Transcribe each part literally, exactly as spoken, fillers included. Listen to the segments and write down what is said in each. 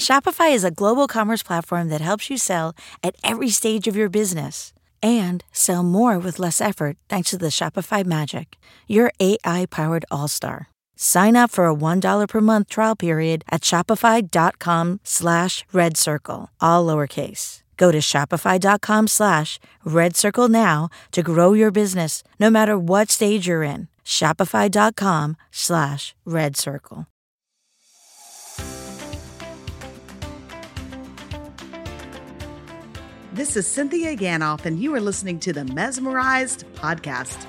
Shopify is a global commerce platform that helps you sell at every stage of your business and sell more with less effort thanks to the Shopify Magic, your A I-powered all-star. Sign up for a one dollar per month trial period at shopify.com slash red circle, all lowercase. Go to shopify.com slash red circle now to grow your business no matter what stage you're in. Shopify.com slash red circle. This is Cynthia Ganoff, and you are listening to the Mesmerized Podcast.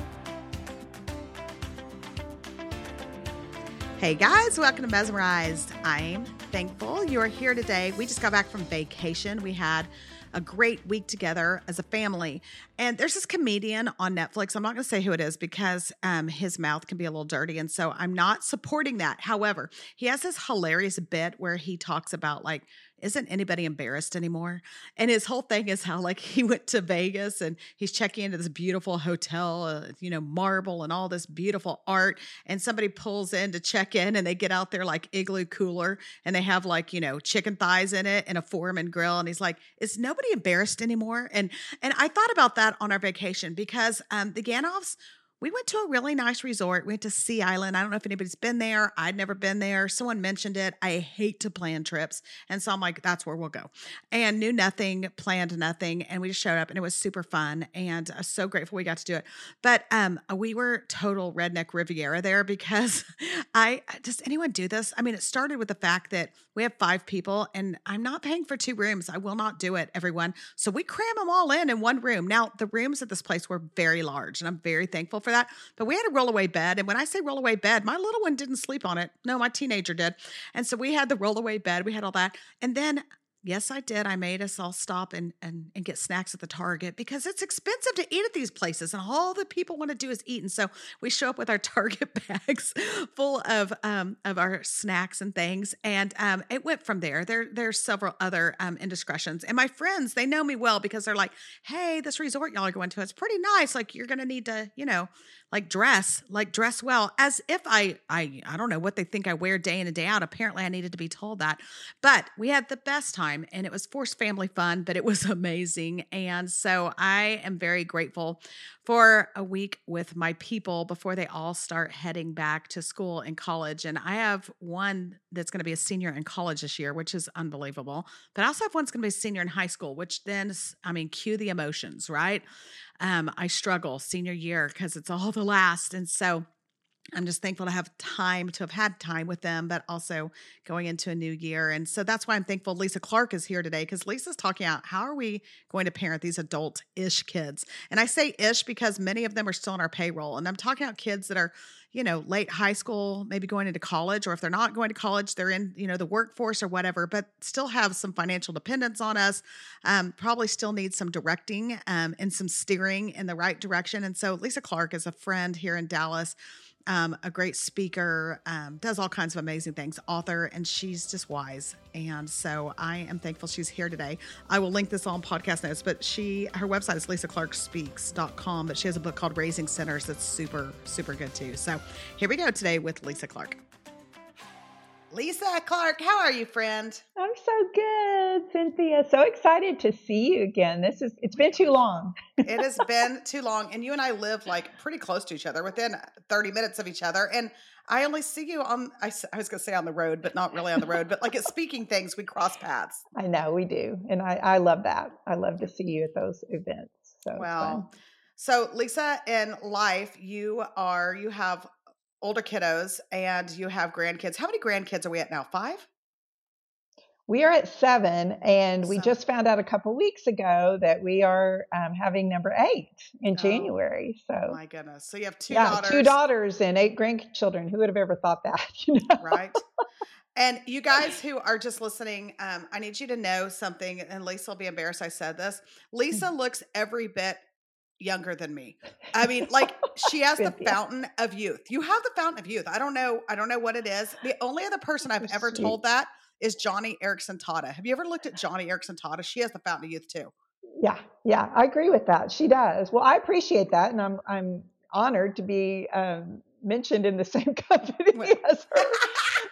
Hey guys, welcome to Mesmerized. I'm thankful you are here today. We just got back from vacation. We had a great week together as a family. And there's this comedian on Netflix. I'm not going to say who it is because um, his mouth can be a little dirty. And so I'm not supporting that. However, he has this hilarious bit where he talks about like, isn't anybody embarrassed anymore? And his whole thing is how like he went to Vegas and he's checking into this beautiful hotel, uh, you know, marble and all this beautiful art. And somebody pulls in to check in and they get out there like igloo cooler and they have like, you know, chicken thighs in it and a Foreman grill. And he's like, is nobody embarrassed anymore? And, and I thought about that on our vacation because um, the Ganoffs, we went to a really nice resort. We went to Sea Island. I don't know if anybody's been there. I'd never been there. Someone mentioned it. I hate to plan trips. And so I'm like, that's where we'll go. And knew nothing, planned nothing. And we just showed up and it was super fun. And I'm so grateful we got to do it. But um, we were total redneck Riviera there because I, does anyone do this? I mean, it started with the fact that we have five people and I'm not paying for two rooms. I will not do it, everyone. So we cram them all in in one room. Now, the rooms at this place were very large and I'm very thankful for that. But we had a rollaway bed. And when I say rollaway bed, my little one didn't sleep on it. No, my teenager did. And so we had the rollaway bed. We had all that. And then yes, I did. I made us all stop and, and, and get snacks at the Target because it's expensive to eat at these places and all the people want to do is eat. And so we show up with our Target bags full of um, of our snacks and things. And um, it went from there. There There's several other um, indiscretions. And my friends, they know me well because they're like, hey, this resort y'all are going to, it's pretty nice. Like you're going to need to, you know, like dress, like dress well, as if I, I, I don't know what they think I wear day in and day out. Apparently I needed to be told that, but we had the best time and it was forced family fun, but it was amazing. And so I am very grateful for a week with my people before they all start heading back to school and college. And I have one that's going to be a senior in college this year, which is unbelievable. But I also have one that's going to be a senior in high school, which then, I mean, cue the emotions, right? Um, I struggle senior year because it's all the last. And so I'm just thankful to have time, to have had time with them, but also going into a new year. And so that's why I'm thankful Lisa Clark is here today because Lisa's talking about how are we going to parent these adult-ish kids? And I say ish because many of them are still on our payroll. And I'm talking about kids that are, you know, late high school, maybe going into college, or if they're not going to college, they're in, you know, the workforce or whatever, but still have some financial dependence on us, um, probably still need some directing um, and some steering in the right direction. And so Lisa Clark is a friend here in Dallas. Um, a great speaker, um, does all kinds of amazing things, author, and she's just wise. And so I am thankful she's here today. I will link this on podcast notes, but she, her website is lisa clark speaks dot com, but she has a book called Raising Sinners that's super, super good too. So here we go today with Lisa Clark. Lisa Clark, how are you, friend? I'm so good, Cynthia. So excited to see you again. This is, it's been too long. It has been too long. And you and I live like pretty close to each other, within thirty minutes of each other. And I only see you on, I, I was going to say on the road, but not really on the road, but like at speaking things, we cross paths. I know we do. And I, I love that. I love to see you at those events. So well, so Lisa, in life, you are, you have older kiddos and you have grandkids. How many grandkids are we at now? Five? We are at seven, and we just found out a couple weeks ago that we are um, having number eight in January. So, oh my goodness! So you have two yeah, daughters, two daughters, and eight grandchildren. Who would have ever thought that? You know? Right. And you guys who are just listening, um, I need you to know something. And Lisa will be embarrassed I said this. Lisa looks every bit younger than me. I mean, like she has the fountain of youth. You have the fountain of youth. I don't know. I don't know what it is. The only other person I've ever told that is Johnny Erickson Tata. Have you ever looked at Johnny Erickson Tata? She has the fountain of youth too. Yeah. Yeah. I agree with that. She does. Well, I appreciate that. And I'm, I'm honored to be um, mentioned in the same company as her.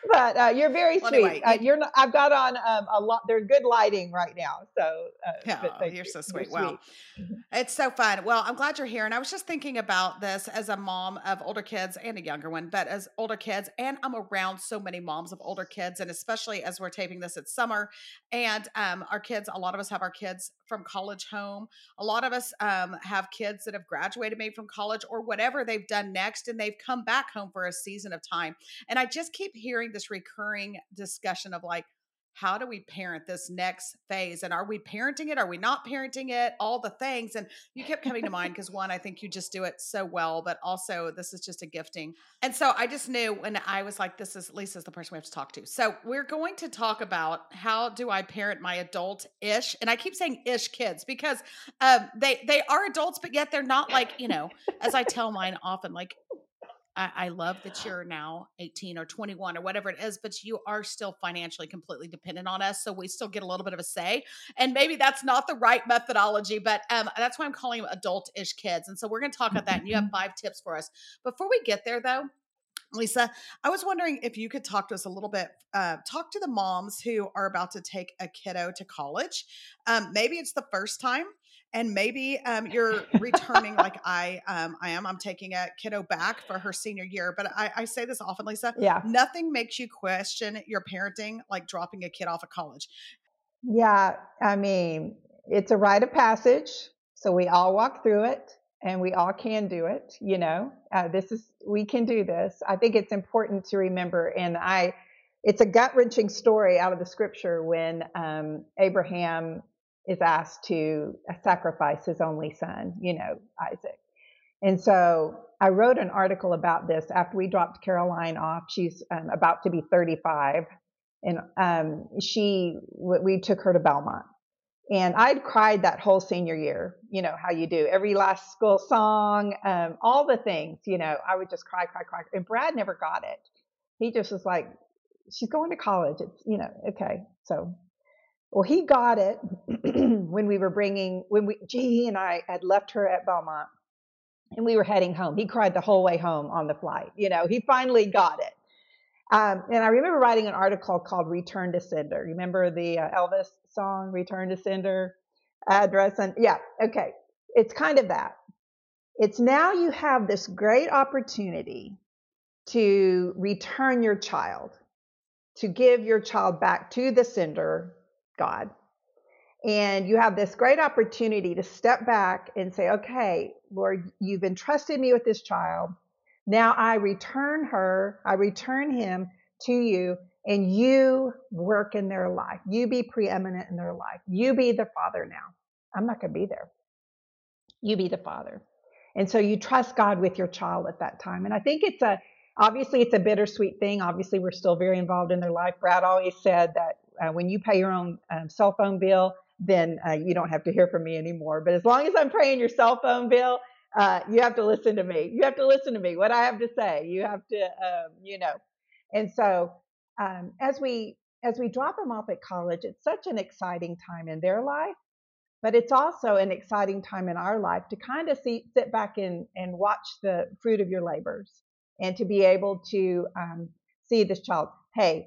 But uh, you're very Well, sweet. anyway, Uh, you, you're not, I've got on um, a lot. There's good lighting right now, so uh, but oh, thank you're you. so You're sweet. Well, sweet. Mhm. it's so fun. Well, I'm glad you're here. And I was just thinking about this as a mom of older kids and a younger one, but as older kids, and I'm around so many moms of older kids, and especially as we're taping this, it's summer, and um, our kids. A lot of us have our kids from college home. A lot of us um, have kids that have graduated maybe from college or whatever they've done next, and they've come back home for a season of time. And I just keep hearing this recurring discussion of like, how do we parent this next phase? And are we parenting it? Are we not parenting it? All the things. And you kept coming to mind because one, I think you just do it so well, but also this is just a gifting. And so I just knew when I was like, this is Lisa's the person we have to talk to. So we're going to talk about how do I parent my adult-ish, and I keep saying ish kids because um, they they are adults, but yet they're not like, you know, as I tell mine often, like I, I love that you're now eighteen or twenty-one or whatever it is, but you are still financially completely dependent on us. So we still get a little bit of a say. And maybe that's not the right methodology, but um, that's why I'm calling them adult-ish kids. And so we're going to talk about that. And you have five tips for us. Before we get there, though, Lisa, I was wondering if you could talk to us a little bit, uh, talk to the moms who are about to take a kiddo to college. Um, maybe it's the first time, and maybe um, you're returning like I um, I am. I'm taking a kiddo back for her senior year. But I, I say this often, Lisa, Yeah, nothing makes you question your parenting like dropping a kid off at college. yeah. I mean, it's a rite of passage, so we all walk through it, and we all can do it. You know, uh, this is we can do this. I think it's important to remember, and I, it's a gut wrenching story out of the scripture when um, Abraham is asked to sacrifice his only son. You know, Isaac. And so I wrote an article about this after we dropped Caroline off. She's um, about to be thirty-five, and um, she we took her to Belmont. And I'd cried that whole senior year. You know how you do every last school song, um, all the things. You know, I would just cry, cry, cry. And Brad never got it. He just was like, "She's going to college. It's you know okay." So well, he got it when we were bringing when we G and I had left her at Belmont and we were heading home. He cried the whole way home on the flight. You know, he finally got it. Um, and I remember writing an article called Return to Sender. Remember the uh, Elvis song, Return to Sender? Address and yeah, okay. It's kind of that. It's now you have this great opportunity to return your child, to give your child back to the sender, God. And you have this great opportunity to step back and say, okay, Lord, you've entrusted me with this child. Now I return her, I return him to you, and you work in their life. You be preeminent in their life. You be the father now. I'm not going to be there. You be the father. And so you trust God with your child at that time. And I think it's a, obviously it's a bittersweet thing. Obviously we're still very involved in their life. Brad always said that uh, when you pay your own um, cell phone bill, then uh, you don't have to hear from me anymore. But as long as I'm paying your cell phone bill, uh, you have to listen to me. You have to listen to me, what I have to say. You have to, um, you know. And so um, as we as we drop them off at college, it's such an exciting time in their life. But it's also an exciting time in our life to kind of see, sit back and, and watch the fruit of your labors and to be able to um, see this child. Hey,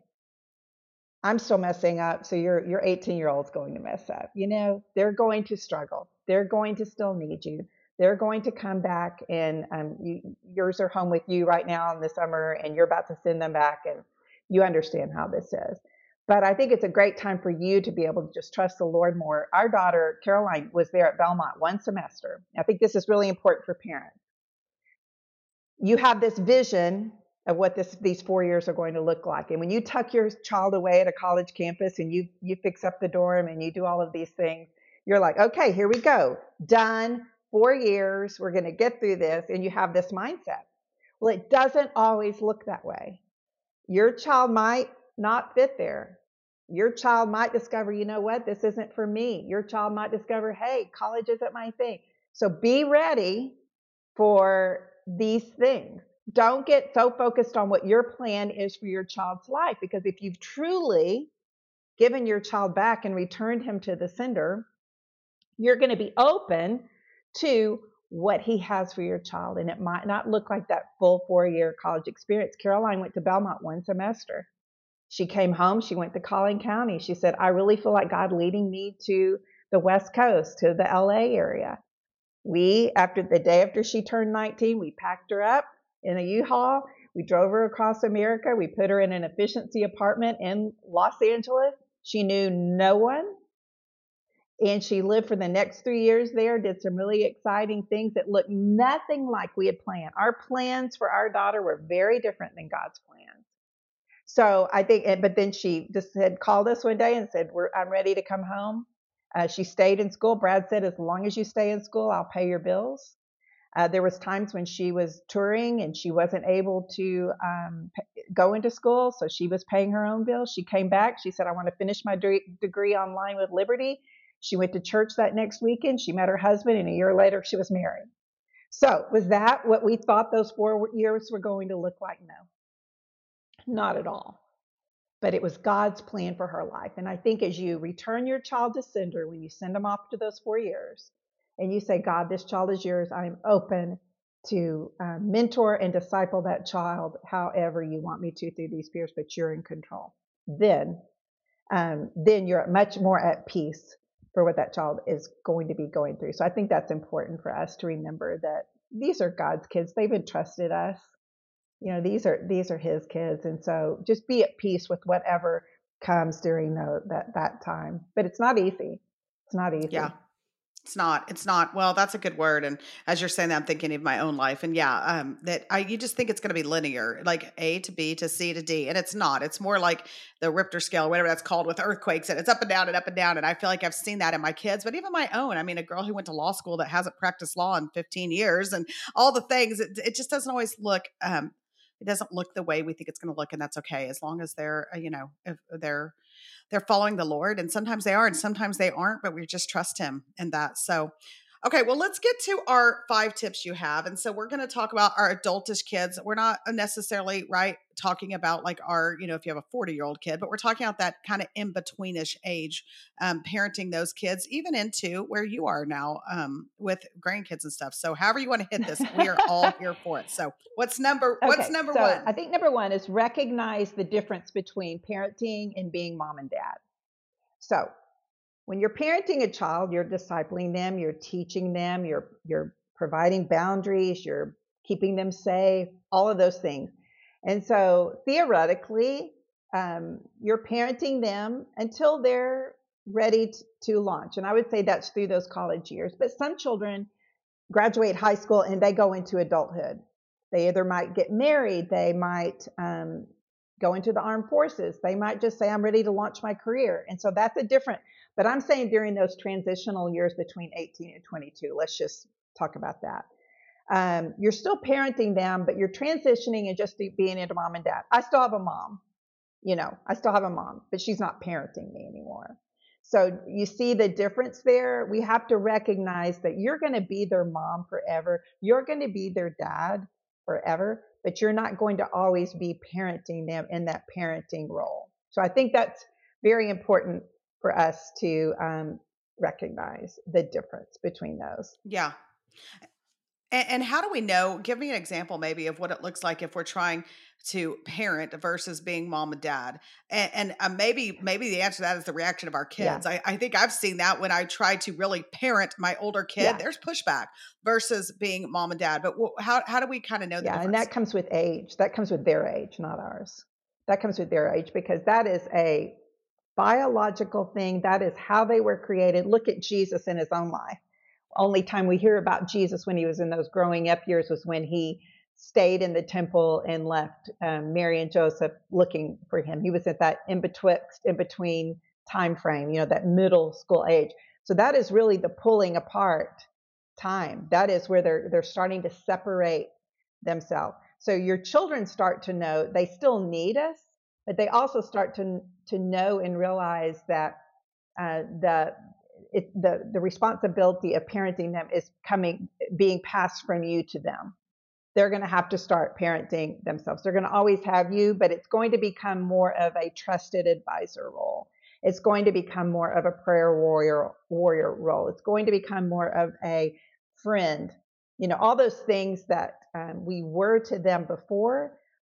I'm still messing up, so your your eighteen year old's going to mess up. You know, they're going to struggle. They're going to still need you. They're going to come back, and um, you, yours are home with you right now in the summer, and you're about to send them back, and you understand how this is. But I think it's a great time for you to be able to just trust the Lord more. Our daughter, Caroline, was there at Belmont one semester. I think this is really important for parents. You have this vision of what this, these four years are going to look like. And when you tuck your child away at a college campus and you, you fix up the dorm and you do all of these things, you're like, okay, here we go. Done. Four years. We're going to get through this. And you have this mindset. Well, it doesn't always look that way. Your child might not fit there. Your child might discover, you know what, this isn't for me. Your child might discover, hey, college isn't my thing. So be ready for these things. Don't get so focused on what your plan is for your child's life, because if you've truly given your child back and returned him to the sender, you're going to be open to what he has for your child. And it might not look like that full four-year college experience. Caroline went to Belmont one semester. She came home. She went to Collin County. She said, I really feel like God leading me to the West Coast, to the L A area. We, after the day after she turned nineteen, we packed her up in a U-Haul. We drove her across America. We put her in an efficiency apartment in Los Angeles. She knew no one. And she lived for the next three years there, did some really exciting things that looked nothing like we had planned. Our plans for our daughter were very different than God's plans. So I think, but then she just had called us one day and said, We're, I'm ready to come home. Uh, she stayed in school. Brad said, as long as you stay in school, I'll pay your bills. Uh, there was times when she was touring and she wasn't able to um, p- go into school, so she was paying her own bills. She came back. She said, I want to finish my de- degree online with Liberty. She went to church that next weekend. She met her husband, and a year later, she was married. So was that what we thought those four years were going to look like? No, not at all. But it was God's plan for her life. And I think as you return your child to sender, when you send them off to those four years, and you say, God, this child is yours, I'm open to uh, mentor and disciple that child however you want me to through these years, but you're in control. Then, um, then you're much more at peace for what that child is going to be going through. So I think that's important for us to remember that these are God's kids. They've entrusted us. You know, these are these are his kids. And so just be at peace with whatever comes during the, that, that time. But it's not easy. It's not easy. Yeah. It's not, it's not, well, that's a good word. And as you're saying that, I'm thinking of my own life, and yeah, um, that I, you just think it's going to be linear, like A to B to C to D. And it's not, it's more like the Richter scale, whatever that's called, with earthquakes, and it's up and down and up and down. And I feel like I've seen that in my kids, but even my own. I mean, a girl who went to law school that hasn't practiced law in fifteen years and all the things, it, it just doesn't always look, um, it doesn't look the way we think it's going to look. And that's okay. As long as they're, uh, you know, if they're, they're following the Lord, and sometimes they are and sometimes they aren't, but we just trust him in that. So, okay, well, let's get to our five tips you have. And so we're going to talk about our adultish kids. We're not necessarily right talking about like our, you know, if you have a forty year old kid, but we're talking about that kind of in betweenish age, um, parenting those kids, even into where you are now um, with grandkids and stuff. So however you want to hit this, we are all here for it. So what's number, Okay, what's number so one? I think number one is recognize the difference between parenting and being mom and dad. So when you're parenting a child, you're discipling them, you're teaching them, you're you're providing boundaries, you're keeping them safe, all of those things. And so theoretically, um, you're parenting them until they're ready t- to launch. And I would say that's through those college years. But some children graduate high school and they go into adulthood. They either might get married, they might um, go into the armed forces, they might just say, I'm ready to launch my career. And so that's a different, but I'm saying during those transitional years between eighteen and twenty-two, let's just talk about that. Um, you're still parenting them, but you're transitioning and just being into mom and dad. I still have a mom, you know, I still have a mom, but she's not parenting me anymore. So you see the difference there. We have to recognize that you're going to be their mom forever. You're going to be their dad forever, but you're not going to always be parenting them in that parenting role. So I think that's very important for us to um, recognize the difference between those. Yeah. And, and how do we know? Give me an example, maybe, of what it looks like if we're trying to parent versus being mom and dad. And, and uh, maybe, maybe the answer to that is the reaction of our kids. Yeah. I, I think I've seen that when I try to really parent my older kid. Yeah. There's pushback versus being mom and dad. But wh- how how do we kind of know the Yeah, difference? and that comes with age. That comes with their age, not ours. That comes with their age because that is a biological thing. That is how they were created. Look at Jesus in his own life. Only time we hear about Jesus when he was in those growing up years was when he stayed in the temple and left um, Mary and Joseph looking for him. He was at that in betwixt, in between time frame, you know, that middle school age. So that is really the pulling apart time. That is where they're they're starting to separate themselves. So your children start to know they still need us, but they also start to to know and realize that uh, the it, the the responsibility of parenting them is coming being passed from you to them. They're going to have to start parenting themselves. They're going to always have you, but it's going to become more of a trusted advisor role. It's going to become more of a prayer warrior warrior role. It's going to become more of a friend. You know, all those things that um, we were to them before,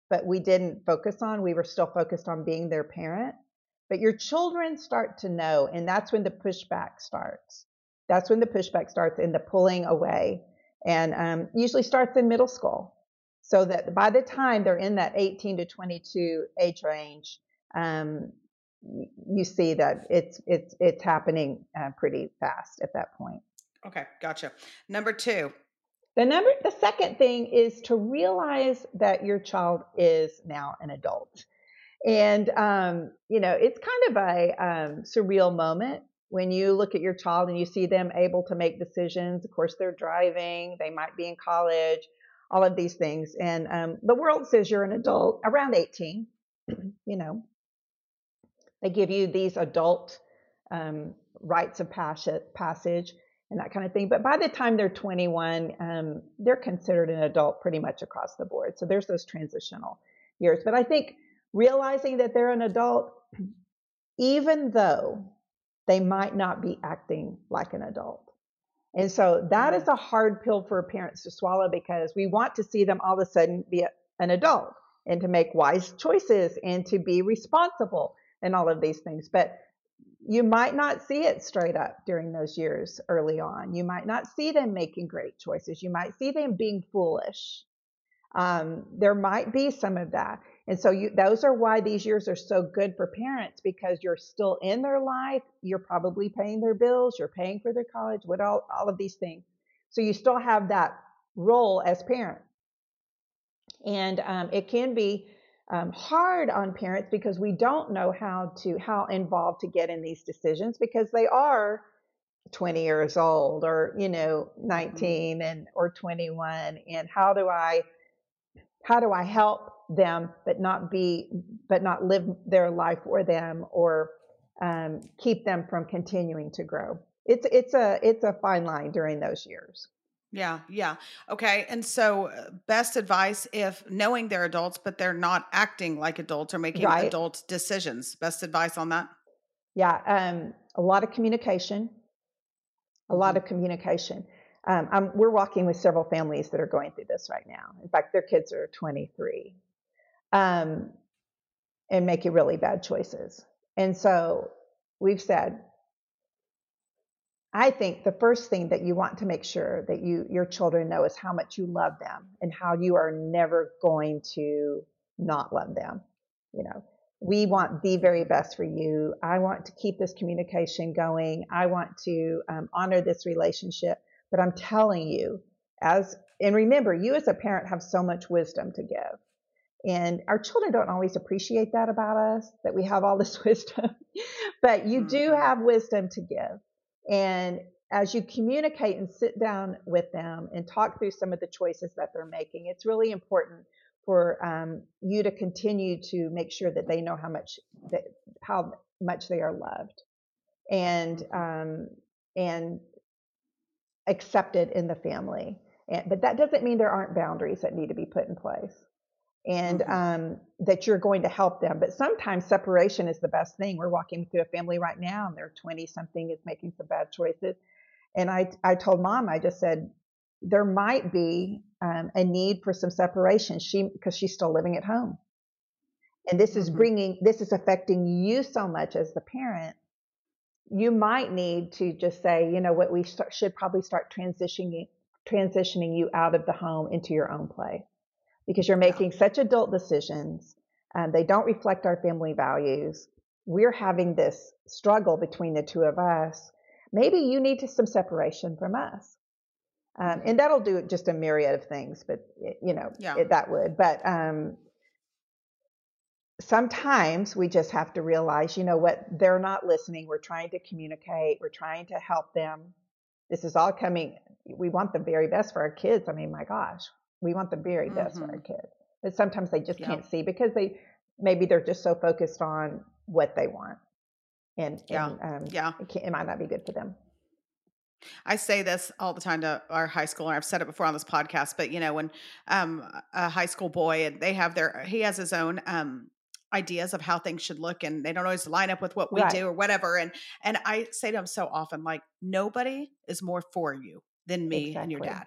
but we didn't focus on. We were still focused on being their parent. But your children start to know, and that's when the pushback starts. That's when the pushback starts and the pulling away, and um, usually starts in middle school. So that by the time they're in that eighteen to twenty-two age range, um, you see that it's it's it's happening uh, pretty fast at that point. Okay, gotcha. Number two. The number, the second thing is to realize that your child is now an adult. And, um, you know, it's kind of a um, surreal moment when you look at your child and you see them able to make decisions. Of course, they're driving, they might be in college, all of these things. And um, the world says you're an adult around eighteen, you know. They give you these adult um, rites of passage and that kind of thing. But by the time they're twenty-one, um, they're considered an adult pretty much across the board. So there's those transitional years. But I think realizing that they're an adult, even though they might not be acting like an adult. And so that is a hard pill for parents to swallow, because we want to see them all of a sudden be a, an adult and to make wise choices and to be responsible and all of these things. But you might not see it straight up during those years early on. You might not see them making great choices. You might see them being foolish. Um, there might be some of that. And so you, those are why these years are so good for parents, because you're still in their life. You're probably paying their bills. You're paying for their college, what all, all of these things. So you still have that role as parent. And um, it can be um, hard on parents because we don't know how to, how involved to get in these decisions, because they are twenty years old or, you know, nineteen and or twenty-one. And how do I, how do I help them, but not be, but not live their life for them, or um, keep them from continuing to grow? It's, it's a, it's a fine line during those years. Yeah. Yeah. Okay. And so uh, best advice, if knowing they're adults, but they're not acting like adults or making Right. adult decisions, best advice on that? Yeah. Um, a lot of communication, a lot of communication. Um, I'm, we're walking with several families that are going through this right now. In fact, their kids are twenty-three, um, and making really bad choices. And so we've said, I think the first thing that you want to make sure that you, your children know is how much you love them and how you are never going to not love them. You know, we want the very best for you. I want to keep this communication going. I want to um, honor this relationship. But I'm telling you, as, and remember, you as a parent have so much wisdom to give. And our children don't always appreciate that about us, that we have all this wisdom. But you do have wisdom to give. And as you communicate and sit down with them and talk through some of the choices that they're making, it's really important for um, you to continue to make sure that they know how much that, how much they are loved and um, and accepted in the family. And, but that doesn't mean there aren't boundaries that need to be put in place, and mm-hmm. um, that you're going to help them. But sometimes separation is the best thing. We're walking through a family right now, and they're twenty something is making some bad choices. And I, I told mom, I just said, there might be um, a need for some separation. She, because she's still living at home. And this mm-hmm. is bringing, this is affecting you so much as the parent. You might need to just say, you know what, we start, should probably start transitioning, transitioning you out of the home into your own place. Because you're making yeah. such adult decisions, and they don't reflect our family values. We're having this struggle between the two of us. Maybe you need to some separation from us. Um, and that'll do just a myriad of things, but you know, yeah. it, that would, but um, sometimes we just have to realize, you know what, they're not listening. We're trying to communicate. We're trying to help them. This is all coming. We want the very best for our kids. I mean, my gosh. We want the very best mm-hmm. for our kids. But sometimes they just yeah. can't see because they, maybe they're just so focused on what they want. And, yeah. and um, yeah. it, it might not be good for them. I say this all the time to our high school, and I've said it before on this podcast, but you know, when um, a high school boy, and they have their, he has his own um, ideas of how things should look, and they don't always line up with what we right. do or whatever. And, and I say to them so often, like, nobody is more for you than me exactly. and your dad.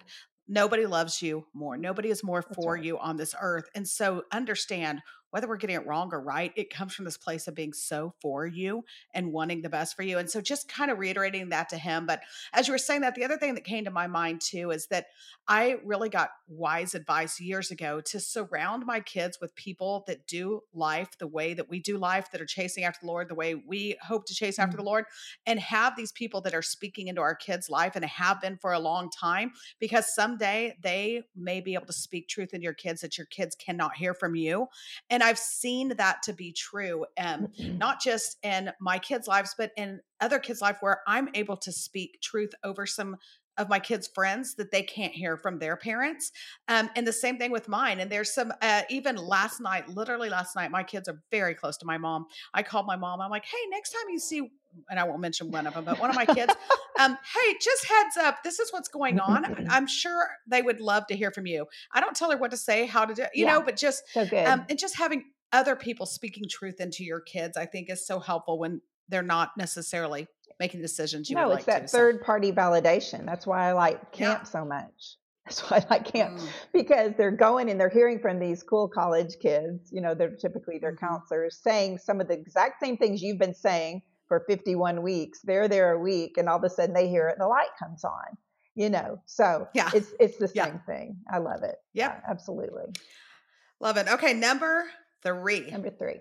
nobody loves you more. Nobody is more That's for right. you on this earth. And so understand, whether we're getting it wrong or right, it comes from this place of being so for you and wanting the best for you. And so just kind of reiterating that to him. But as you were saying that, the other thing that came to my mind too is that I really got wise advice years ago to surround my kids with people that do life the way that we do life, that are chasing after the Lord the way we hope to chase after Mm. the Lord, and have these people that are speaking into our kids' life and have been for a long time, because someday they may be able to speak truth into your kids that your kids cannot hear from you. And I've seen that to be true, um, not just in my kids' lives, but in other kids' life, where I'm able to speak truth over some of my kids' friends that they can't hear from their parents. Um, and the same thing with mine. And there's some, uh, even last night, literally last night, my kids are very close to my mom. I called my mom. I'm like, hey, next time you see, and I won't mention one of them, but one of my kids, um, hey, just heads up, this is what's going on. I'm sure they would love to hear from you. I don't tell her what to say, how to do, you Yeah. know, but just, So good. um, and just having other people speaking truth into your kids, I think is so helpful when they're not necessarily making decisions you would No, it's like to. that So, third party validation. That's why I like yeah. camp so much. That's why I like camp, Mm, because they're going and they're hearing from these cool college kids, you know, they're typically their mhm. counselors, saying some of the exact same things you've been saying for fifty-one weeks. They're there a week and all of a sudden they hear it and the light comes on, you know. So Yeah. it's it's the Yeah. same thing. I love it. Yep. Yeah, absolutely. Love it. Okay. Number three. Number three.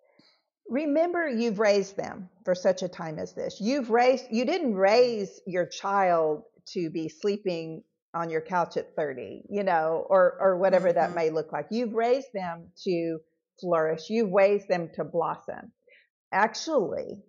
Remember, you've raised them for such a time as this. You've raised, you didn't raise your child to be sleeping on your couch at thirty, you know, or, or whatever that Mm-hmm. may look like. You've raised them to flourish. You've raised them to blossom. Actually,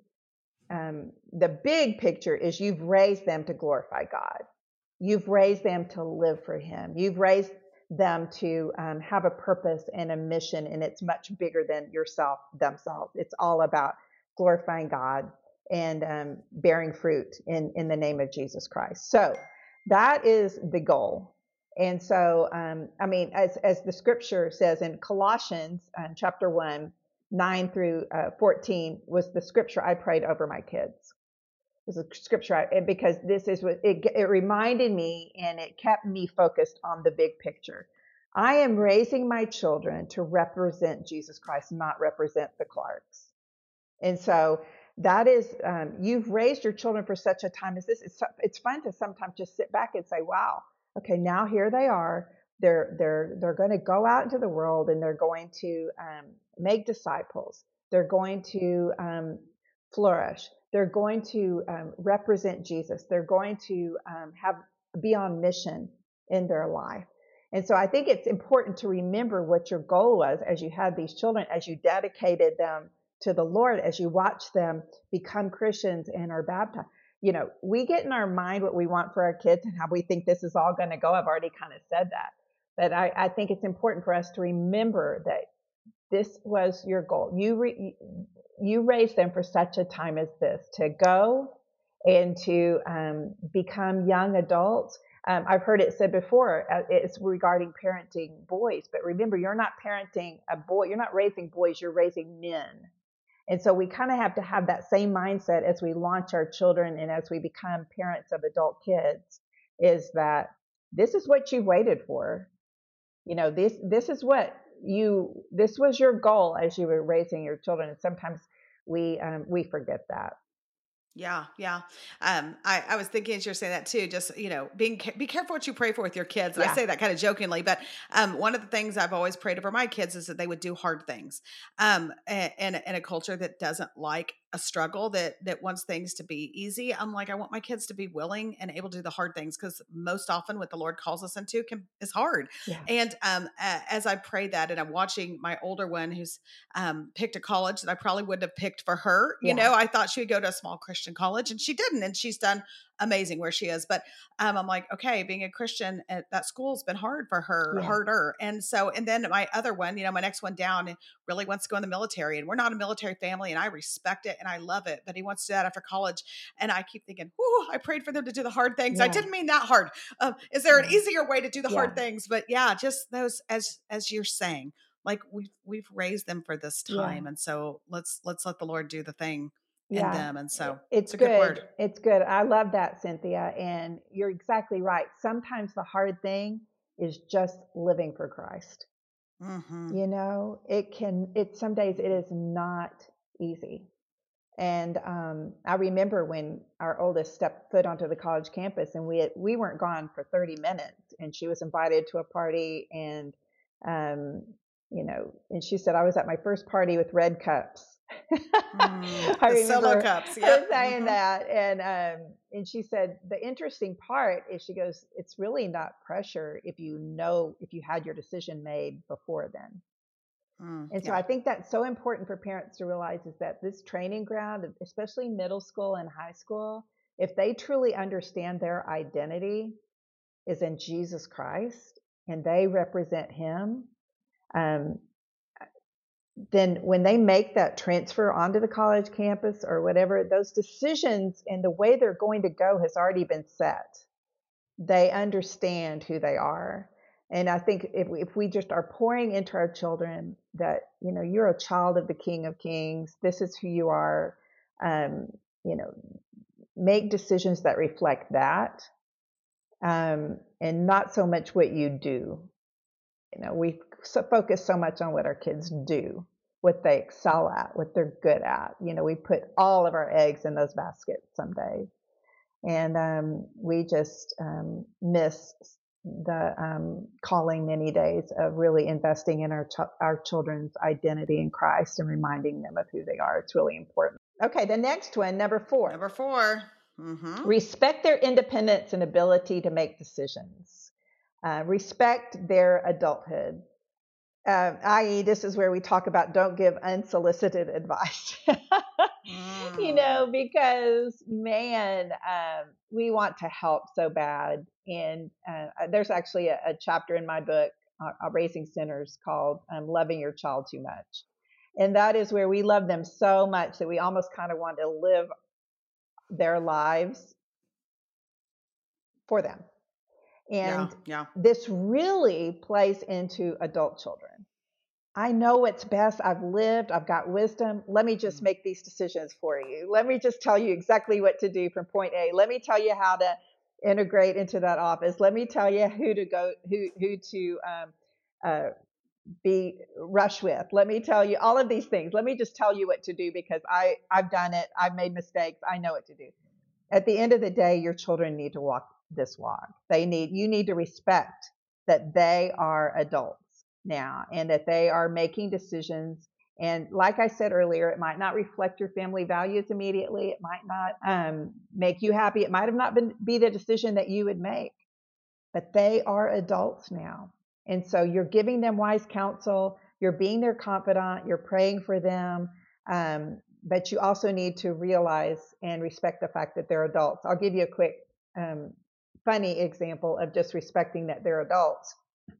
um, the big picture is you've raised them to glorify God. You've raised them to live for Him. You've raised them to um, have a purpose and a mission, and it's much bigger than yourself, themselves. It's all about glorifying God and um, bearing fruit in, in the name of Jesus Christ. So that is the goal. And so, um, I mean, as, as the scripture says in Colossians uh, chapter one, nine through uh, fourteen was the scripture I prayed over my kids. It was a scripture I, because this is what it, it reminded me, and it kept me focused on the big picture. I am raising my children to represent Jesus Christ, not represent the Clarks. And so that is, um, you've raised your children for such a time as this. It's, it's fun to sometimes just sit back and say, wow, okay, now here they are. They're, they're, they're going to go out into the world and they're going to um, make disciples. They're going to um, flourish. They're going to um, represent Jesus. They're going to um, have be on mission in their life. And so I think it's important to remember what your goal was as you had these children, as you dedicated them to the Lord, as you watch them become Christians and are baptized. You know, we get in our mind what we want for our kids and how we think this is all going to go. I've already kind of said that. But I, I think it's important for us to remember that this was your goal. You re, you raised them for such a time as this, to go and to um, become young adults. Um, I've heard it said before, uh, it's regarding parenting boys, but remember, you're not parenting a boy, you're not raising boys, you're raising men. And so we kind of have to have that same mindset as we launch our children and as we become parents of adult kids, is that this is what you waited for. You know, this this is what you, this was your goal as you were raising your children. And sometimes we um, we forget that. Yeah, yeah. Um, I, I was thinking as you're saying that too, just, you know, being, be careful what you pray for with your kids. And I Yeah. say that kind of jokingly, but um, one of the things I've always prayed over my kids is that they would do hard things. Um, and in a culture that doesn't like a struggle, that, that wants things to be easy. I'm like, I want my kids to be willing and able to do the hard things, because most often what the Lord calls us into can, is hard. Yeah. And um, uh, as I pray that, and I'm watching my older one who's um, picked a college that I probably wouldn't have picked for her. You Yeah. know, I thought she would go to a small Christian college, and she didn't, and she's done amazing where she is. But um, I'm like, okay, being a Christian at that school's been hard for her, Yeah. harder. And so, and then my other one, you know, my next one down really wants to go in the military, and we're not a military family, and I respect it and I love it, but he wants to do that after college. And I keep thinking, whoo, I prayed for them to do the hard things. Yeah. I didn't mean that hard. Um, is there an Yeah. easier way to do the Yeah. hard things? But yeah, just those, as, as you're saying, like we've, we've raised them for this Yeah. time. And so let's, let's let the Lord do the thing. in Yeah, them. And so it's it's a good good. word. It's good. I love that, Cynthia. And you're exactly right. Sometimes the hard thing is just living for Christ. Mm-hmm. You know, it can, it, some days it is not easy. And um, I remember when our oldest stepped foot onto the college campus, and we had, we weren't gone for thirty minutes, and she was invited to a party, and um, you know, and she said, I was at my first party with red cups. Mm, I the solo remember cups. her Yep. saying Mm-hmm. that, and um, and she said the interesting part is, she goes, it's really not pressure if you know, if you had your decision made before then. Mm, And so yeah. I think that's so important for parents to realize, is that this training ground, especially middle school and high school, if they truly understand their identity is in Jesus Christ and they represent him, um, then when they make that transfer onto the college campus or whatever, those decisions and the way they're going to go has already been set. They understand who they are. And I think if we, if we just are pouring into our children that, you know, you're a child of the King of Kings, this is who you are, um, you know, make decisions that reflect that, um, and not so much what you do. You know, we so focus so much on what our kids do, what they excel at, what they're good at. You know, we put all of our eggs in those baskets some days. And um, we just um, miss the um, calling many days of really investing in our ch- our children's identity in Christ and reminding them of who they are. It's really important. Okay, the next one, number four. Number four. Mm-hmm. Respect their independence and ability to make decisions. Uh, respect their adulthood. Um, that is, this is where we talk about don't give unsolicited advice. Mm. You know, because man, um, we want to help so bad. And uh, there's actually a, a chapter in my book, uh, Raising Sinners, called um, Loving Your Child Too Much. And that is where we love them so much that we almost kind of want to live their lives for them. And yeah, yeah. this really plays into adult children. I know what's best. I've lived. I've got wisdom. Let me just make these decisions for you. Let me just tell you exactly what to do from point A. Let me tell you how to integrate into that office. Let me tell you who to go, who who to um, uh, be rush with. Let me tell you all of these things. Let me just tell you what to do because I I've done it. I've made mistakes. I know what to do. At the end of the day, your children need to walk this walk. They need you need to respect that they are adults now and that they are making decisions. And like I said earlier, it might not reflect your family values immediately. It might not um, make you happy. It might have not been be the decision that you would make, but they are adults now. And so you're giving them wise counsel. You're being their confidant. You're praying for them. Um, but you also need to realize and respect the fact that they're adults. I'll give you a quick um, funny example of just respecting that they're adults.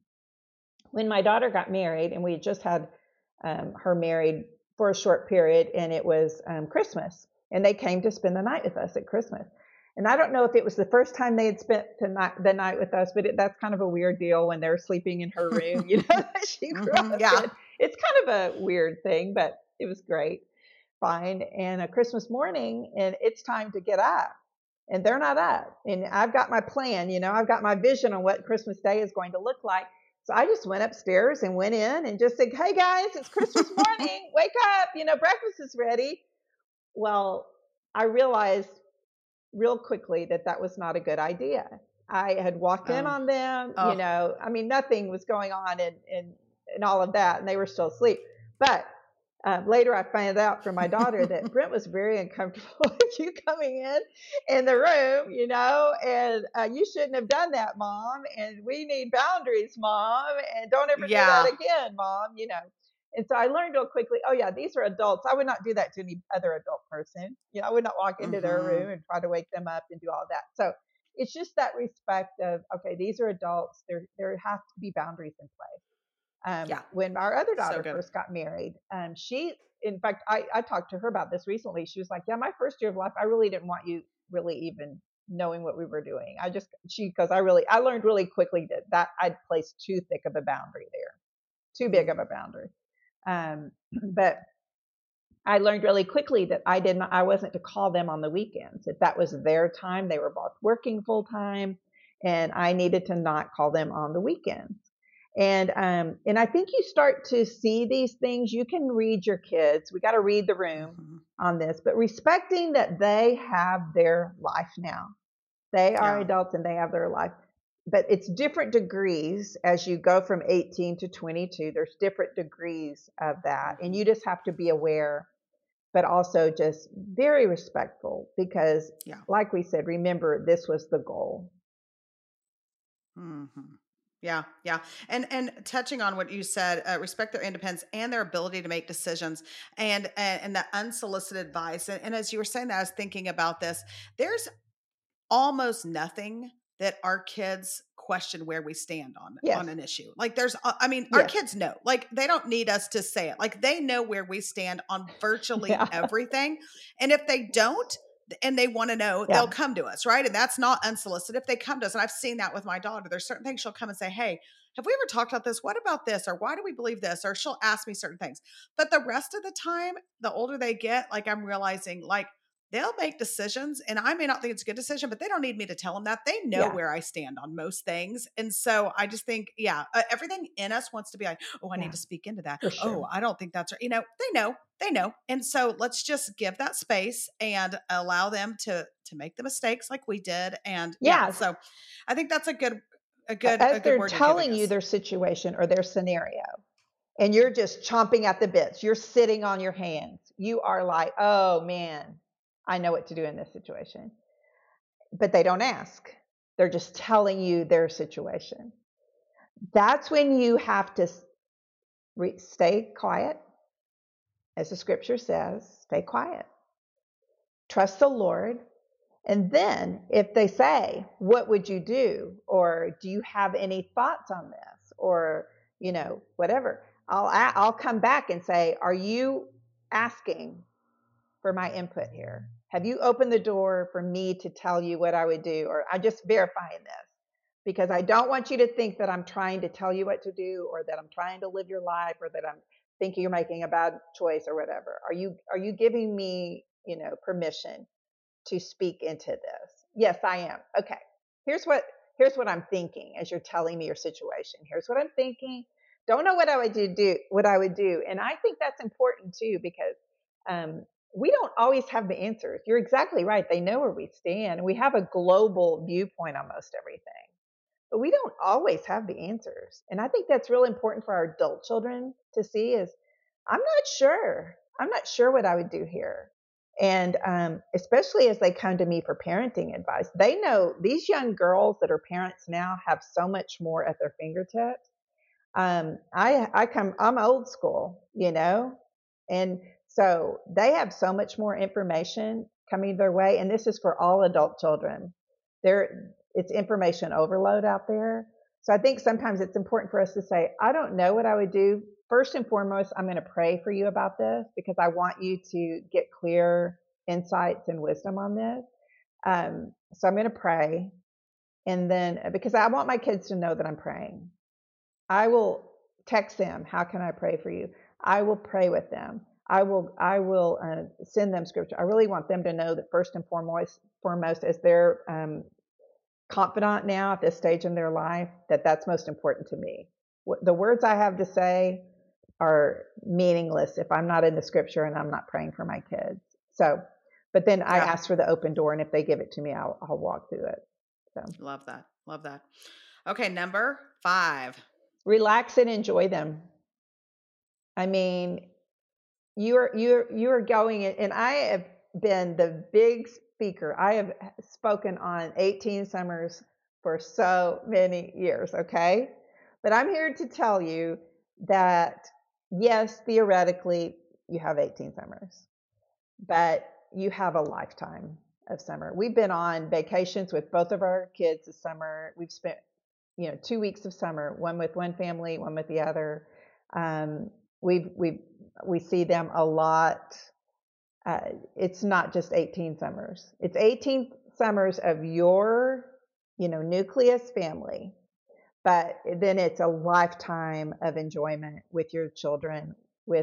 When my daughter got married, and we had just had um, her married for a short period, and it was um, Christmas, and they came to spend the night with us at Christmas. And I don't know if it was the first time they had spent the night, the night with us, but it, that's kind of a weird deal when they're sleeping in her room, you know, that she grew mm-hmm, up yeah. in. It's kind of a weird thing, but it was great. Fine. And a Christmas morning, and it's time to get up. And they're not up. And I've got my plan, you know, I've got my vision on what Christmas Day is going to look like. So I just went upstairs and went in and just said, hey guys, it's Christmas morning. Wake up, you know, breakfast is ready. Well, I realized real quickly that that was not a good idea. I had walked in Oh. on them, Oh. you know, I mean, nothing was going on and, and, and all of that. And they were still asleep. But Um, later, I found out from my daughter that Brent was very uncomfortable with you coming in in the room, you know, and uh, you shouldn't have done that, Mom. And we need boundaries, Mom. And don't ever yeah. do that again, Mom, you know. And so I learned real quickly, oh, yeah, these are adults. I would not do that to any other adult person. You know, I would not walk into mm-hmm. their room and try to wake them up and do all that. So it's just that respect of, okay, these are adults. There, there have to be boundaries in place. Um, yeah. When our other daughter so first got married, um, she, in fact, I, I talked to her about this recently. She was like, yeah, my first year of life, I really didn't want you really even knowing what we were doing. I just, she, because I really, I learned really quickly that, that I'd placed too thick of a boundary there, too big of a boundary. Um, but I learned really quickly that I didn't, I wasn't to call them on the weekends. If that was their time, they were both working full time, and I needed to not call them on the weekends. And, um, and I think you start to see these things. You can read your kids. We got to read the room mm-hmm. on this, but respecting that they have their life now. They are yeah. adults and they have their life. But it's different degrees as you go from eighteen to twenty-two. There's different degrees of that. And you just have to be aware, but also just very respectful because, yeah. like we said, remember, this was the goal. Mm-hmm. Yeah, yeah. And and touching on what you said, uh, respect their independence and their ability to make decisions and and, and the unsolicited advice. And, and as you were saying that, I was thinking about this. There's almost nothing that our kids question where we stand on, yes. on an issue. Like there's, I mean, yes. our kids know, like they don't need us to say it. Like they know where we stand on virtually yeah. everything. And if they don't, and they want to know, yeah. they'll come to us. Right. And that's not unsolicited. If they come to us, and I've seen that with my daughter, there's certain things she'll come and say, hey, have we ever talked about this? What about this? Or why do we believe this? Or she'll ask me certain things. But the rest of the time, the older they get, like I'm realizing like, they'll make decisions and I may not think it's a good decision, but they don't need me to tell them that. They know yeah. where I stand on most things. And so I just think, yeah, uh, everything in us wants to be like, oh, I yeah. need to speak into that. Sure. Oh, I don't think that's right. You know, they know, they know. And so let's just give that space and allow them to, to make the mistakes like we did. And yeah, yeah so I think that's a good, a good, as a good they're word telling you their situation or their scenario and you're just chomping at the bits, you're sitting on your hands. You are like, oh man, I know what to do in this situation. But they don't ask. They're just telling you their situation. That's when you have to re- stay quiet. As the scripture says, stay quiet. Trust the Lord. And then if they say, what would you do? Or do you have any thoughts on this? Or, you know, whatever. I'll, I'll come back and say, are you asking for my input here? Have you opened the door for me to tell you what I would do? Or I'm just verifying this because I don't want you to think that I'm trying to tell you what to do or that I'm trying to live your life or that I'm thinking you're making a bad choice or whatever. Are you, are you giving me, you know, permission to speak into this? Yes, I am. Okay. Here's what, here's what I'm thinking as you're telling me your situation. Here's what I'm thinking. Don't know what I would do, what I would do. And I think that's important too, because, um, we don't always have the answers. You're exactly right. They know where we stand. We have a global viewpoint on most everything, but we don't always have the answers. And I think that's really important for our adult children to see is, I'm not sure. I'm not sure what I would do here. And um, especially as they come to me for parenting advice, they know these young girls that are parents now have so much more at their fingertips. Um, I, I come, I'm old school, you know, and so they have so much more information coming their way. And this is for all adult children. There, it's information overload out there. So I think sometimes it's important for us to say, I don't know what I would do. First and foremost, I'm going to pray for you about this because I want you to get clear insights and wisdom on this. Um, so I'm going to pray. And then because I want my kids to know that I'm praying, I will text them. How can I pray for you? I will pray with them. I will I will uh, send them scripture. I really want them to know that first and foremost, foremost as their um, confidant now at this stage in their life, that that's most important to me. The words I have to say are meaningless if I'm not in the scripture and I'm not praying for my kids. So, but then I yeah. ask for the open door, and if they give it to me, I'll, I'll walk through it. So love that. Love that. Okay, number five. Relax and enjoy them. I mean, you're you're you're going, and I have been the big speaker. I have spoken on eighteen summers for so many years, okay? But I'm here to tell you that yes, theoretically you have eighteen summers, but you have a lifetime of summer. We've been on vacations with both of our kids this summer. We've spent, you know, two weeks of summer, one with one family, one with the other. Um, we've we've we see them a lot. Uh, it's not just eighteen summers. It's eighteen summers of your, you know, nucleus family, but then it's a lifetime of enjoyment with your children, with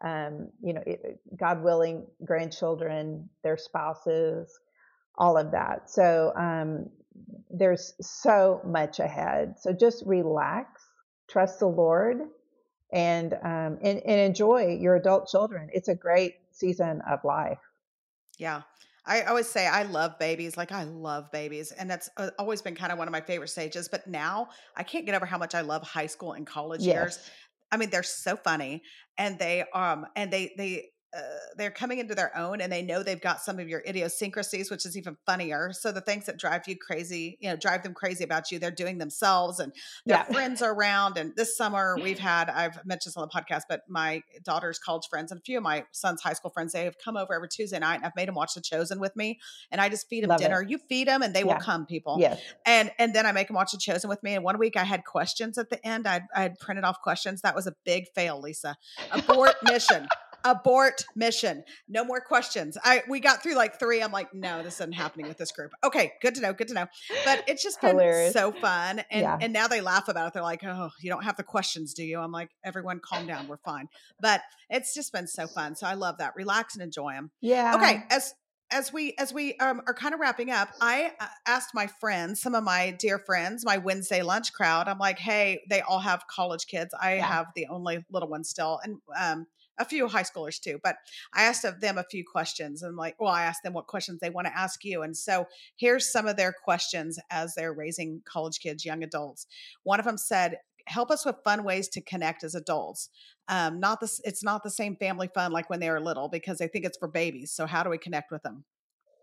um, you know, it, God willing, grandchildren, their spouses, all of that. So um, there's so much ahead. So just relax, trust the Lord, and, um, and and enjoy your adult children. It's a great season of life. Yeah. I always say I love babies. Like I love babies. And that's uh, always been kind of one of my favorite stages. But now I can't get over how much I love high school and college years. Yes. I mean, they're so funny and they, um, and they, they, uh, they're coming into their own and they know they've got some of your idiosyncrasies, which is even funnier. So the things that drive you crazy, you know, drive them crazy about you, they're doing themselves and their Yeah. friends are around. And this summer we've had, I've mentioned this on the podcast, but my daughter's college friends and a few of my son's high school friends, they have come over every Tuesday night and I've made them watch The Chosen with me. And I just feed them Love dinner. it. You feed them and they will Yeah. come, people. Yes. And, and then I make them watch The Chosen with me. And one week I had questions at the end. I I had printed off questions. That was a big fail, Lisa. Abort mission. Abort mission. No more questions. I we got through like three. I'm like, no, this isn't happening with this group. Okay, good to know. Good to know. But it's just been Hilarious. so fun. And Yeah. and now they laugh about it. They're like, oh, you don't have the questions, do you? I'm like, everyone calm down. We're fine. But it's just been so fun. So I love that. Relax and enjoy them. Yeah. Okay. As as we as we um, are kind of wrapping up, I uh, asked my friends, some of my dear friends, my Wednesday lunch crowd. I'm like, hey, they all have college kids. I Yeah. have the only little one still, and um, a few high schoolers too. But I asked of them a few questions, and like, well, I asked them what questions they want to ask you. And so here's some of their questions as they're raising college kids, young adults. One of them said, help us with fun ways to connect as adults. Um, not this, it's not the same family fun like when they were little because they think it's for babies. So how do we connect with them?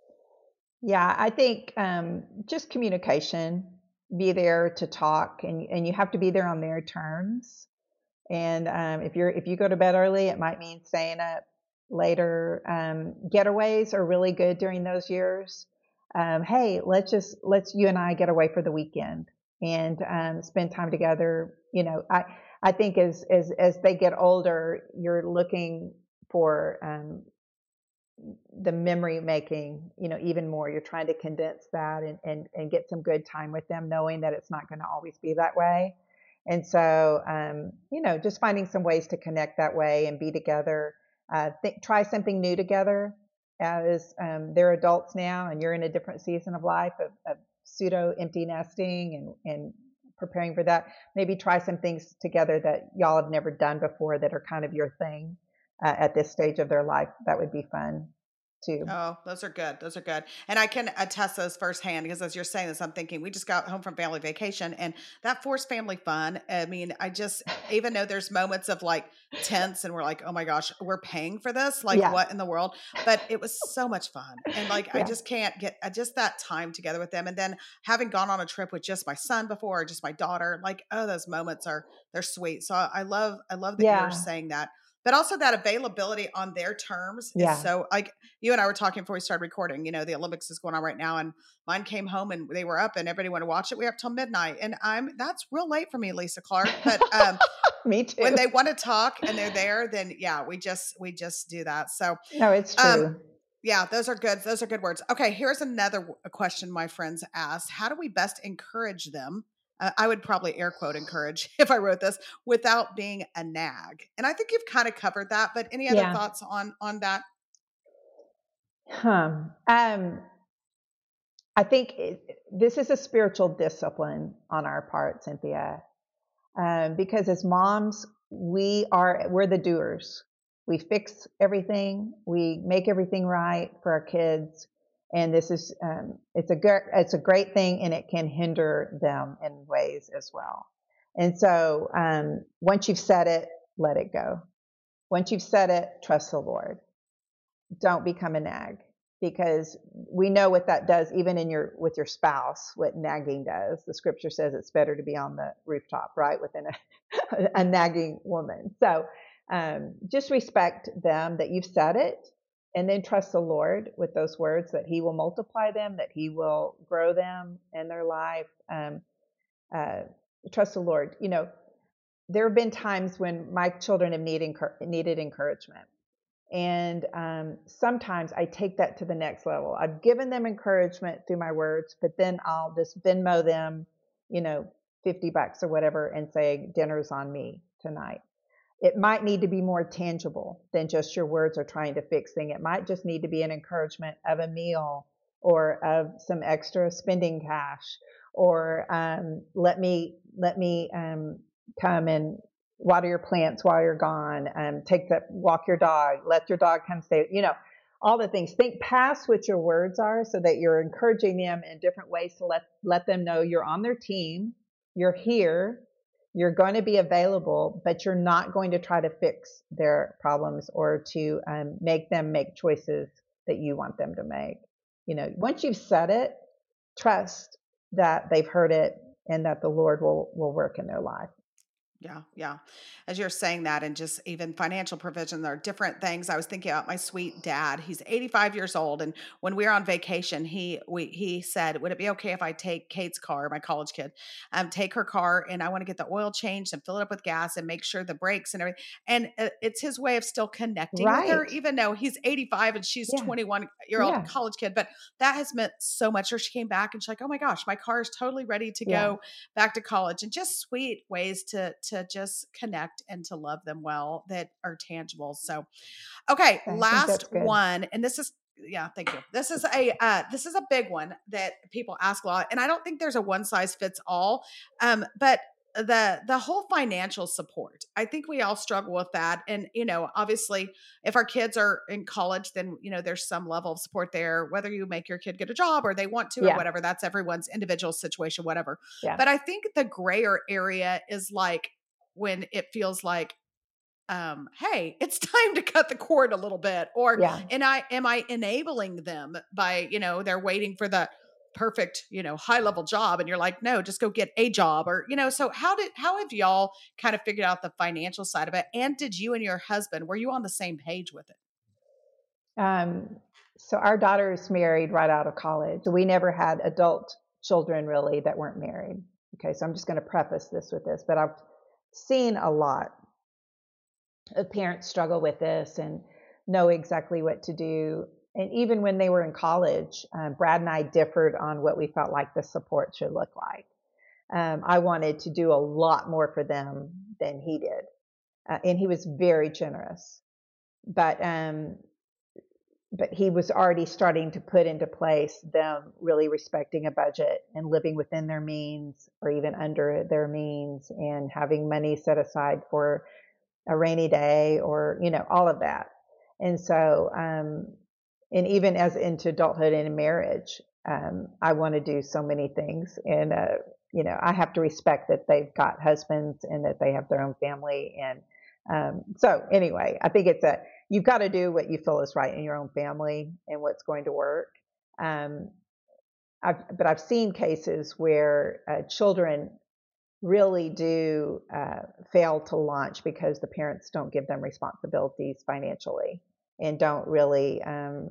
Yeah, I think um, just communication, be there to talk, and and you have to be there on their terms. And um, if you're if you go to bed early, it might mean staying up later. Um, getaways are really good during those years. Um, hey, let's just let's you and I get away for the weekend and um, spend time together. You know, I I think as as as they get older, you're looking for um, the memory making, you know, even more. You're trying to condense that and, and, and get some good time with them, knowing that it's not going to always be that way. And so, um, you know, just finding some ways to connect that way and be together. Uh, th- try something new together as um, they're adults now and you're in a different season of life of, of pseudo empty nesting and, and preparing for that. Maybe try some things together that y'all have never done before that are kind of your thing. Uh, at this stage of their life, that would be fun too. Oh, those are good. Those are good. And I can attest those firsthand because as you're saying this, I'm thinking we just got home from family vacation and that forced family fun. I mean, I just, even though there's moments of like tense and we're like, oh my gosh, we're paying for this. Like Yeah. what in the world? But it was so much fun. And like, Yeah. I just can't get uh, just that time together with them. And then having gone on a trip with just my son before or just my daughter, like, oh, those moments are, they're sweet. So I love, I love that Yeah. you're saying that. But also that availability on their terms Yeah. is so like you and I were talking before we started recording, you know, the Olympics is going on right now and mine came home and they were up and everybody wanted to watch it. We were up till midnight and I'm, that's real late for me, Lisa Clark. But um, me too. When they want to talk and they're there, then yeah, we just, we just do that. So no, it's true. Um, yeah, those are good. Those are good words. Okay. Here's another question my friends asked. How do we best encourage them? Uh, I would probably air quote encourage if I wrote this without being a nag. And I think you've kind of covered that, but any other Yeah. thoughts on, on that? Huh. Um, I think it, this is a spiritual discipline on our part, Cynthia, um, because as moms, we are, we're the doers. We fix everything. We make everything right for our kids. And this is, um, it's a good, it's a great thing and it can hinder them in ways as well. And so, um, once you've said it, let it go. Once you've said it, trust the Lord. Don't become a nag because we know what that does, even in your, with your spouse, what nagging does. The scripture says it's better to be on the rooftop, right? Within a, a nagging woman. So, um, just respect them that you've said it. And then trust the Lord with those words that he will multiply them, that he will grow them in their life. Um, uh, trust the Lord. You know, there have been times when my children have need, needed encouragement. And um, sometimes I take that to the next level. I've given them encouragement through my words, but then I'll just Venmo them, you know, fifty bucks or whatever and say, dinner's on me tonight. it might need to be more tangible than just your words are trying to fix things. It might just need to be an encouragement of a meal or of some extra spending cash, or um, let me let me um, come and water your plants while you're gone. Um, take the walk your dog. Let your dog come stay. You know, all the things. Think past what your words are, so that you're encouraging them in different ways to let let them know you're on their team. You're here. You're going to be available, but you're not going to try to fix their problems or to um, make them make choices that you want them to make. You know, once you've said it, trust that they've heard it and that the Lord will, will work in their life. Yeah, yeah. As you're saying that, and just even financial provision, there are different things. I was thinking about my sweet dad. He's eighty-five years old, and when we were on vacation, he we he said, "Would it be okay if I take Kate's car, my college kid, um, take her car, and I want to get the oil changed and fill it up with gas and make sure the brakes and everything." And uh, it's his way of still connecting with her, Right. even though he's eighty-five and she's Yeah. twenty-one year old Yeah. college kid. But that has meant so much. Or she came back and she's like, "Oh my gosh, my car is totally ready to Yeah. go back to college," and just sweet ways to to just connect and to love them well that are tangible. So, okay, I think last that's good. one, and this is yeah, thank you. This is a uh, this is a big one that people ask a lot, and I don't think there's a one size fits all. Um, but the the whole financial support, I think we all struggle with that. And you know, obviously, if our kids are in college, then you know there's some level of support there. Whether you make your kid get a job or they want to or Yeah. whatever, that's everyone's individual situation, whatever. Yeah. But I think the grayer area is like when it feels like, um, hey, it's time to cut the cord a little bit, or Yeah. and I am I enabling them by, you know, they're waiting for the perfect, you know, high level job, and you're like, no, just go get a job, or you know. So how did how have y'all kind of figured out the financial side of it? And did you and your husband, were you on the same page with it? Um, so our daughter's married right out of college. So we never had adult children really that weren't married. Okay, so I'm just going to preface this with this, but I've seen a lot of parents struggle with this and know exactly what to do. And even when they were in college, um, Brad and I differed on what we felt like the support should look like. Um, I wanted to do a lot more for them than he did. Uh, and he was very generous. But um, but he was already starting to put into place them really respecting a budget and living within their means or even under their means, and having money set aside for a rainy day, or, you know, all of that. And so, um, and even as into adulthood and marriage, um, I want to do so many things. And, uh, you know, I have to respect that they've got husbands and that they have their own family. And um, so anyway, I think it's a, you've got to do what you feel is right in your own family and what's going to work. Um, I've, but I've seen cases where uh, children really do uh, fail to launch because the parents don't give them responsibilities financially and don't really um,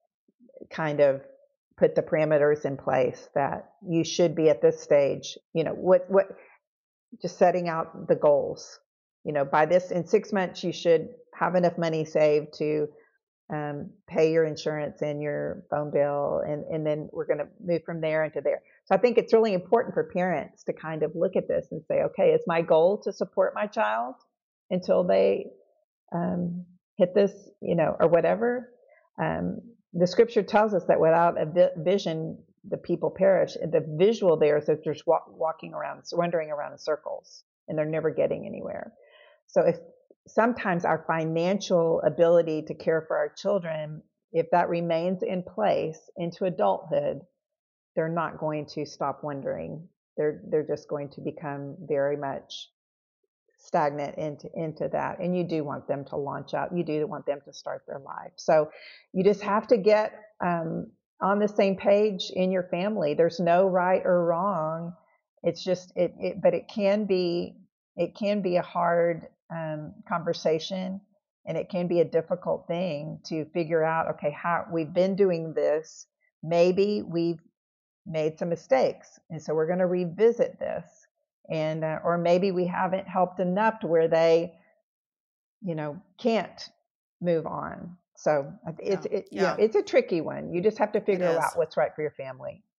kind of put the parameters in place that you should be at this stage. You know, what what just setting out the goals. You know, by this in six months you should have enough money saved to um, pay your insurance and your phone bill, and and then we're going to move from there into there. So I think it's really important for parents to kind of look at this and say, okay, it's my goal to support my child until they um, hit this, you know, or whatever. Um, the scripture tells us that without a vi- vision, the people perish. And the visual there is that they're just walk, walking around, wandering around in circles, and they're never getting anywhere. So if sometimes our financial ability to care for our children, if that remains in place into adulthood, they're not going to stop wondering. They're they're just going to become very much stagnant into into that. And you do want them to launch out. You do want them to start their life. So you just have to get um, on the same page in your family. There's no right or wrong. It's just it, it but it can be it can be a hard um, conversation, and it can be a difficult thing to figure out, okay, how we've been doing this. Maybe we've made some mistakes, and so we're going to revisit this. And uh, or maybe we haven't helped enough to where they, you know, can't move on. So it's Yeah. it, Yeah. you know, it's a tricky one. You just have to figure out what's right for your family.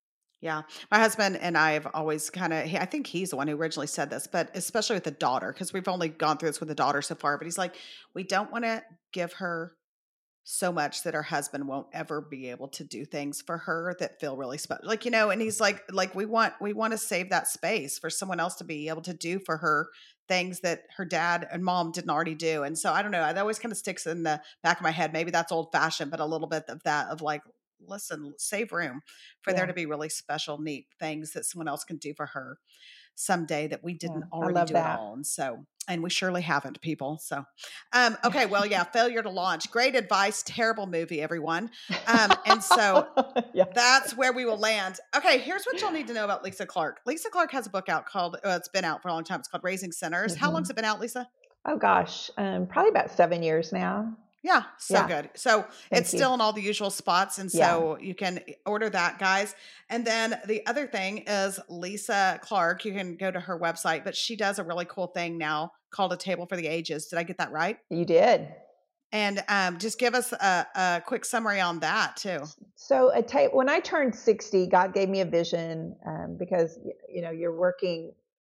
Yeah. My husband and I have always kind of, I think he's the one who originally said this, but especially with the daughter, because we've only gone through this with the daughter so far, but he's like, we don't want to give her so much that her husband won't ever be able to do things for her that feel really special. Like, you know, and he's like, like we want, we want to save that space for someone else to be able to do for her things that her dad and mom didn't already do. And so I don't know, that always kind of sticks in the back of my head. Maybe that's old fashioned, but a little bit of that of like, listen, save room for yeah. there to be really special, neat things that someone else can do for her someday that we didn't yeah, already do that. it all. And so, and we surely haven't, people. So, um, okay, well, yeah, failure to launch. Great advice. Terrible movie, everyone. Um, and so yeah. that's where we will land. Okay, here's what y'all need to know about Lisa Clark. Lisa Clark has a book out called, uh, it's been out for a long time. It's called Raising Sinners. Mm-hmm. How long's it been out, Lisa? Oh, gosh, um, probably about seven years now. Yeah, so yeah. good. So Thank it's you. still in all the usual spots. And so yeah. you can order that, guys. And then the other thing is Lisa Clark. You can go to her website, but she does a really cool thing now called A Table for the Ages. Did I get that right? You did. And um, just give us a, a quick summary on that too. So a ta- when I turned sixty, God gave me a vision um, because, you know, you're working.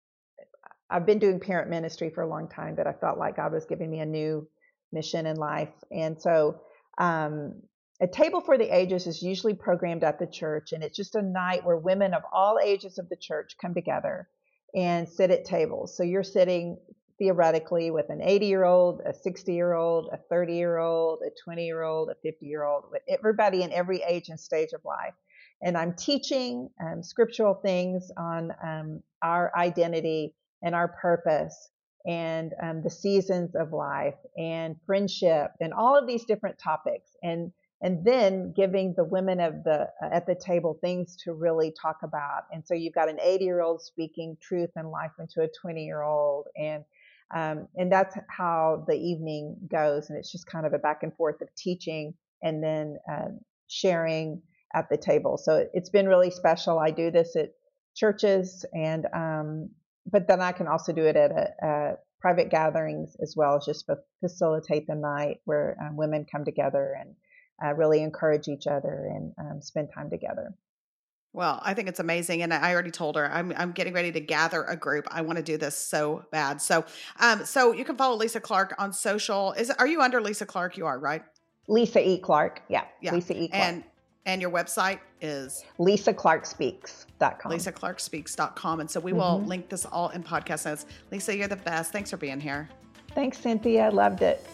I've been doing parent ministry for a long time, but I felt like God was giving me a new mission in life. And so um, A Table for the Ages is usually programmed at the church, and it's just a night where women of all ages of the church come together and sit at tables. So you're sitting theoretically with an eighty-year-old, a sixty-year-old, a thirty-year-old, a twenty-year-old, a fifty-year-old, with everybody in every age and stage of life. And I'm teaching um, scriptural things on um, our identity and our purpose and um, the seasons of life and friendship and all of these different topics, and and then giving the women of the uh, at the table things to really talk about. And so you've got an eighty-year-old speaking truth and life into a twenty-year-old, and um, and that's how the evening goes. And it's just kind of a back and forth of teaching and then um, sharing at the table. So it's been really special. I do this at churches and. Um, But then I can also do it at a, a private gatherings as well, as just facilitate the night where um, women come together and uh, really encourage each other and um, spend time together. Well, I think it's amazing. And I already told her I'm I'm getting ready to gather a group. I want to do this so bad. So um, so you can follow Lisa Clark on social. Is Are you under Lisa Clark? You are, right? Lisa E. Clark. Yeah. yeah. Lisa E. Clark. And And your website is? Lisa Clark Speaks dot com. Lisa Clark Speaks dot com. And so we will mm-hmm. link this all in podcast notes. Lisa, you're the best. Thanks for being here. Thanks, Cynthia. Loved it.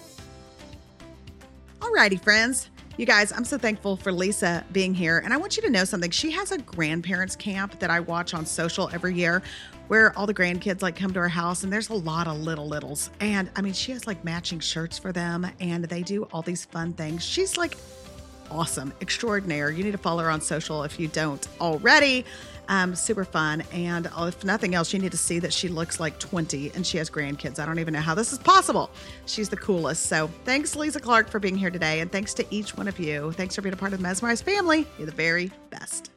All righty, friends. You guys, I'm so thankful for Lisa being here. And I want you to know something. She has a grandparents camp that I watch on social every year where all the grandkids like come to her house, and there's a lot of little littles. And I mean, she has like matching shirts for them, and they do all these fun things. She's like awesome, extraordinaire. You need to follow her on social if you don't already. Um, super fun. And if nothing else, you need to see that she looks like twenty and she has grandkids. I don't even know how this is possible. She's the coolest. So thanks, Lisa Clark, for being here today. And thanks to each one of you. Thanks for being a part of the Mesmerized family. You're the very best.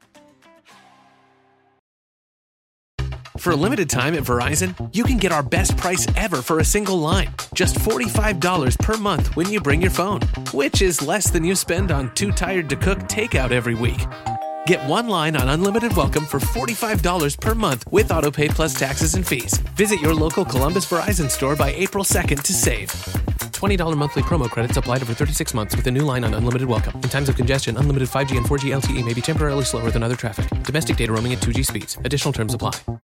For a limited time at Verizon, you can get our best price ever for a single line. Just forty-five dollars per month when you bring your phone, which is less than you spend on Too Tired to Cook takeout every week. Get one line on Unlimited Welcome for forty-five dollars per month with AutoPay plus taxes and fees. Visit your local Columbus Verizon store by April second to save. twenty dollars monthly promo credits applied over thirty-six months with a new line on Unlimited Welcome. In times of congestion, unlimited five G and four G L T E may be temporarily slower than other traffic. Domestic data roaming at two G speeds. Additional terms apply.